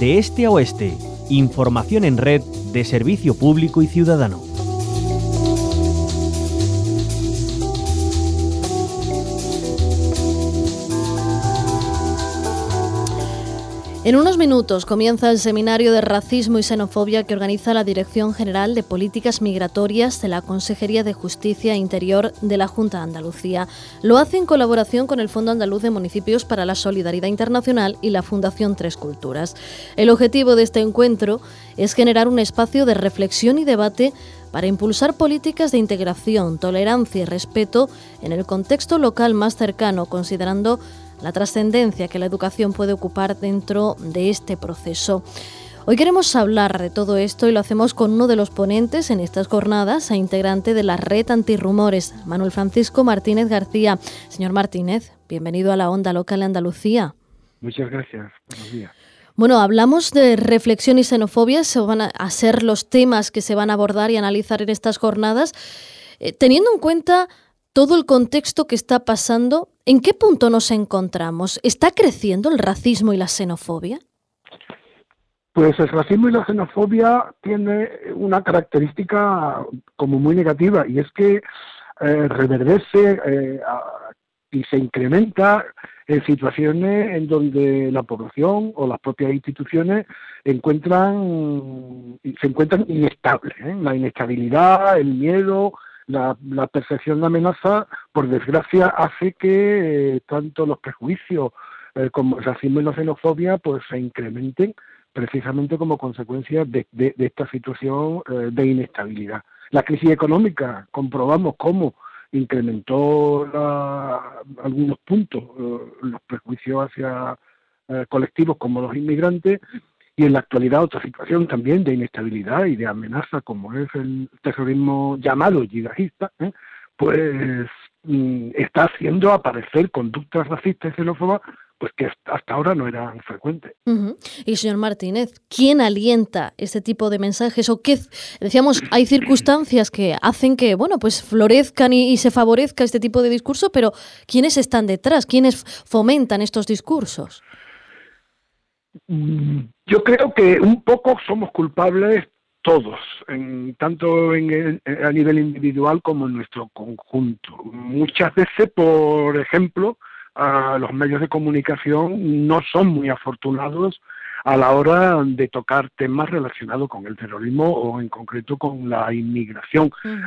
De este a oeste, información en red de servicio público y ciudadano. En unos minutos comienza el seminario de racismo y xenofobia que organiza la Dirección General de Políticas Migratorias de la Consejería de Justicia e Interior de la Junta de Andalucía. Lo hace en colaboración con el Fondo Andaluz de Municipios para la Solidaridad Internacional y la Fundación Tres Culturas. El objetivo de este encuentro es generar un espacio de reflexión y debate para impulsar políticas de integración, tolerancia y respeto en el contexto local más cercano, considerando la trascendencia que la educación puede ocupar dentro de este proceso. Hoy queremos hablar de todo esto y lo hacemos con uno de los ponentes en estas jornadas, a integrante de la Red Antirrumores, Manuel Francisco Martínez García. Señor Martínez, bienvenido a la Onda Local de Andalucía. Muchas gracias. Buenos días. Bueno, hablamos de reflexión y xenofobia, se van a ser los temas que se van a abordar y analizar en estas jornadas. Teniendo en cuenta todo el contexto que está pasando, ¿en qué punto nos encontramos? ¿Está creciendo el racismo y la xenofobia? Pues el racismo y la xenofobia tiene una característica como muy negativa, y es que reverdece y se incrementa en situaciones en donde la población o las propias instituciones se encuentran inestables, ¿eh? La inestabilidad, el miedo, la percepción de amenaza, por desgracia, hace que tanto los prejuicios como el racismo y la xenofobia pues se incrementen precisamente como consecuencia de esta situación de inestabilidad. La crisis económica, comprobamos cómo incrementó algunos puntos los prejuicios hacia colectivos como los inmigrantes, y en la actualidad otra situación también de inestabilidad y de amenaza como es el terrorismo llamado yihadista, pues está haciendo aparecer conductas racistas y xenófobas pues que hasta ahora no eran frecuentes. Uh-huh. Y señor Martínez, ¿quién alienta este tipo de mensajes? O qué, decíamos, hay circunstancias que hacen que, bueno, pues florezcan y se favorezca este tipo de discurso, pero ¿quiénes están detrás? ¿Quiénes fomentan estos discursos? Yo creo que un poco somos culpables todos, tanto a nivel individual como en nuestro conjunto. Muchas veces, por ejemplo, los medios de comunicación no son muy afortunados a la hora de tocar temas relacionados con el terrorismo o en concreto con la inmigración,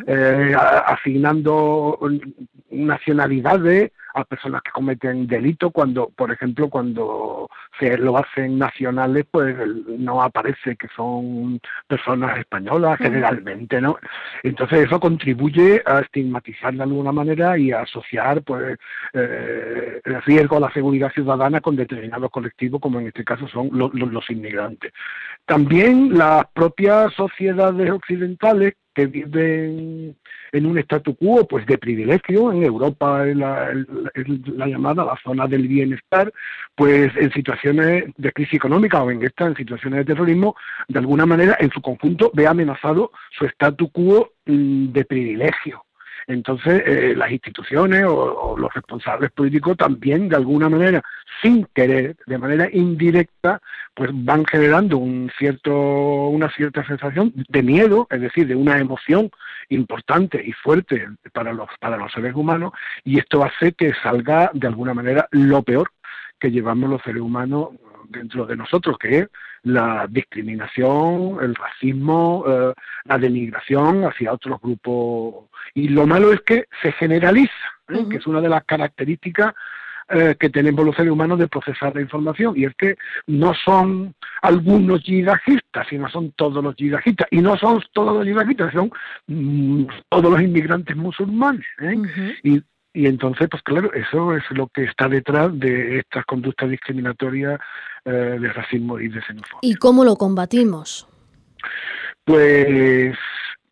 asignando nacionalidades a personas que cometen delitos cuando, por ejemplo, cuando se lo hacen nacionales, pues no aparece que son personas españolas generalmente, ¿no? Entonces eso contribuye a estigmatizar de alguna manera y a asociar pues el riesgo a la seguridad ciudadana con determinados colectivos, como en este caso son los inmigrantes. También las propias sociedades occidentales que viven en un statu quo pues de privilegio, en Europa es la llamada la zona del bienestar, pues en situaciones de crisis económica o en situaciones de terrorismo, de alguna manera en su conjunto ve amenazado su statu quo de privilegio. Entonces las instituciones o los responsables políticos también de alguna manera, sin querer, de manera indirecta, pues van generando una cierta sensación de miedo, es decir, de una emoción importante y fuerte para los seres humanos, y esto hace que salga de alguna manera lo peor que llevamos los seres humanos dentro de nosotros, que es la discriminación, el racismo, la denigración hacia otros grupos. Y lo malo es que se generaliza, que es una de las características que tenemos los seres humanos de procesar la información, y es que no son algunos yihadistas, sino son todos los yihadistas, y no son todos los yihadistas, son todos los inmigrantes musulmanes, y entonces, pues claro, eso es lo que está detrás de estas conductas discriminatorias de racismo y de xenofobia. ¿Y cómo lo combatimos? Pues,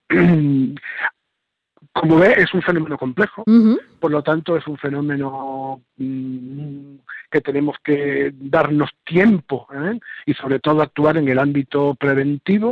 como ves, es un fenómeno complejo, por lo tanto es un fenómeno que tenemos que darnos tiempo, y sobre todo actuar en el ámbito preventivo,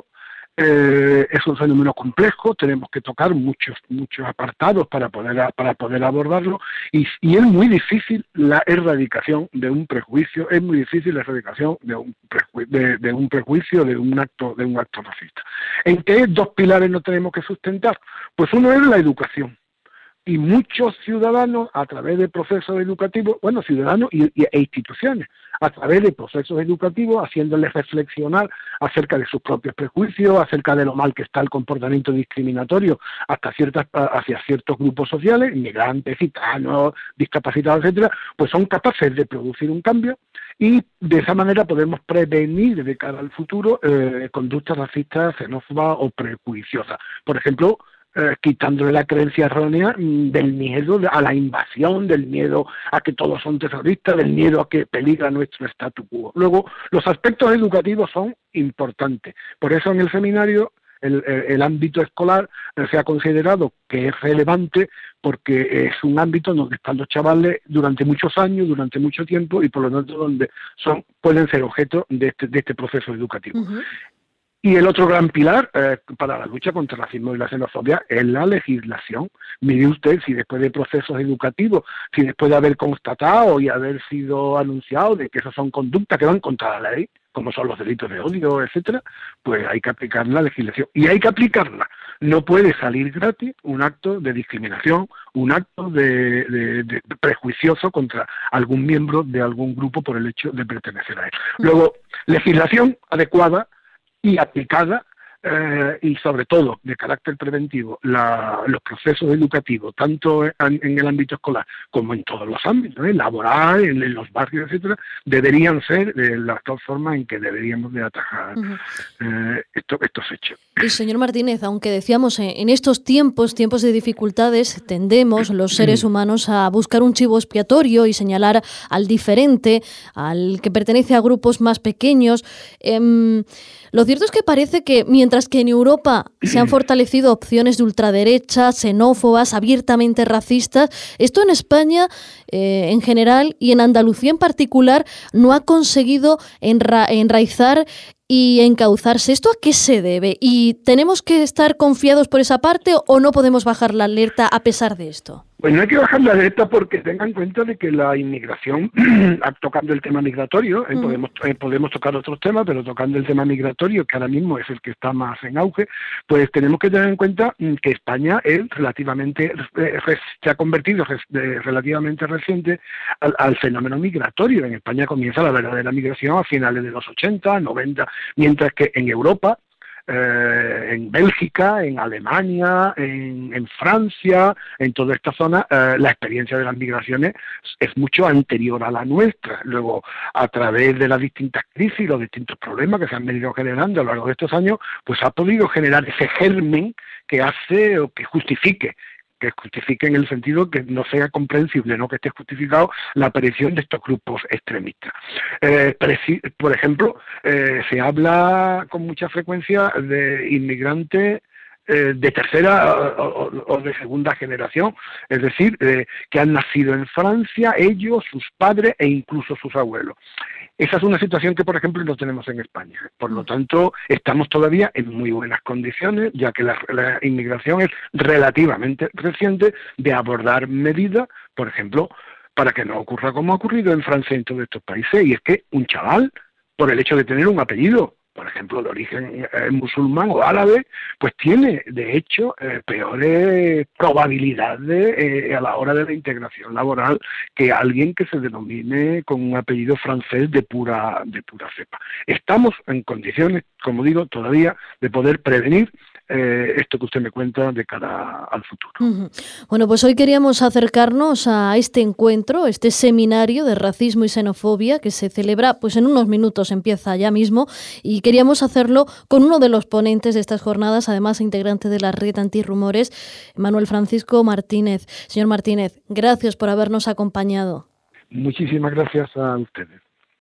Es un fenómeno complejo, tenemos que tocar muchos apartados para poder abordarlo, y es muy difícil la erradicación de un prejuicio, es muy difícil la erradicación de un prejuicio, de un acto racista. ¿En qué dos pilares nos tenemos que sustentar? Pues uno es la educación. Y muchos ciudadanos, a través de procesos educativos, ciudadanos e instituciones, a través de procesos educativos, haciéndoles reflexionar acerca de sus propios prejuicios, acerca de lo mal que está el comportamiento discriminatorio hacia ciertos grupos sociales, inmigrantes, gitanos, discapacitados, etcétera, pues son capaces de producir un cambio, y de esa manera podemos prevenir de cara al futuro conductas racistas, xenófobas o prejuiciosas. Por ejemplo, quitándole la creencia errónea del miedo a la invasión, del miedo a que todos son terroristas, del miedo a que peligra nuestro statu quo. Luego, los aspectos educativos son importantes. Por eso en el seminario el ámbito escolar se ha considerado que es relevante, porque es un ámbito donde están los chavales durante muchos años, durante mucho tiempo, y por lo tanto donde pueden ser objeto de este proceso educativo. Uh-huh. Y el otro gran pilar para la lucha contra el racismo y la xenofobia es la legislación. Mire usted, si después de procesos educativos, si después de haber constatado y haber sido anunciado de que esas son conductas que van contra la ley, como son los delitos de odio, etcétera, pues hay que aplicar la legislación. Y hay que aplicarla. No puede salir gratis un acto de discriminación, un acto de prejuicioso contra algún miembro de algún grupo por el hecho de pertenecer a él. Luego, legislación adecuada y aplicada, y sobre todo de carácter preventivo, los procesos educativos, tanto en el ámbito escolar como en todos los ámbitos, laboral, en los barrios, etcétera, deberían ser las dos formas en que deberíamos de atajar estos hechos. Y señor Martínez, aunque decíamos en estos tiempos de dificultades, tendemos los seres humanos a buscar un chivo expiatorio y señalar al diferente, al que pertenece a grupos más pequeños. Lo cierto es que parece que mientras que en Europa se han fortalecido opciones de ultraderecha, xenófobas, abiertamente racistas, esto en España en general y en Andalucía en particular no ha conseguido enraizar y encauzarse. ¿Esto a qué se debe? ¿Y tenemos que estar confiados por esa parte o no podemos bajar la alerta a pesar de esto? Pues no hay que bajar la alerta, porque tengan en cuenta de que la inmigración, tocando el tema migratorio, podemos tocar otros temas, pero tocando el tema migratorio, que ahora mismo es el que está más en auge, pues tenemos que tener en cuenta que España es se ha convertido relativamente reciente al fenómeno migratorio. En España comienza la verdadera migración a finales de los 80, 90, mientras que en Europa, en Bélgica, en Alemania, en Francia, en toda esta zona, la experiencia de las migraciones es mucho anterior a la nuestra. Luego, a través de las distintas crisis, los distintos problemas que se han venido generando a lo largo de estos años, pues ha podido generar ese germen que hace o que justifique en el sentido que no sea comprensible, no que esté justificado la aparición de estos grupos extremistas. Por ejemplo, se habla con mucha frecuencia de inmigrantes de tercera o de segunda generación, es decir, que han nacido en Francia, ellos, sus padres e incluso sus abuelos. Esa es una situación que, por ejemplo, no tenemos en España. Por lo tanto, estamos todavía en muy buenas condiciones, ya que la inmigración es relativamente reciente, de abordar medidas, por ejemplo, para que no ocurra como ha ocurrido en Francia y en todos estos países, y es que un chaval, por el hecho de tener un apellido, por ejemplo, de origen musulmán o árabe, pues tiene, de hecho, peores probabilidades a la hora de la integración laboral que alguien que se denomine con un apellido francés de pura cepa. Estamos en condiciones, como digo, todavía de poder prevenir esto que usted me cuenta de cara al futuro. Uh-huh. Bueno, pues hoy queríamos acercarnos a este encuentro, este seminario de racismo y xenofobia que se celebra, pues en unos minutos, empieza ya mismo, y queríamos hacerlo con uno de los ponentes de estas jornadas, además integrante de la Red Antirrumores, Manuel Francisco Martínez. Señor Martínez, gracias por habernos acompañado. Muchísimas gracias a ustedes.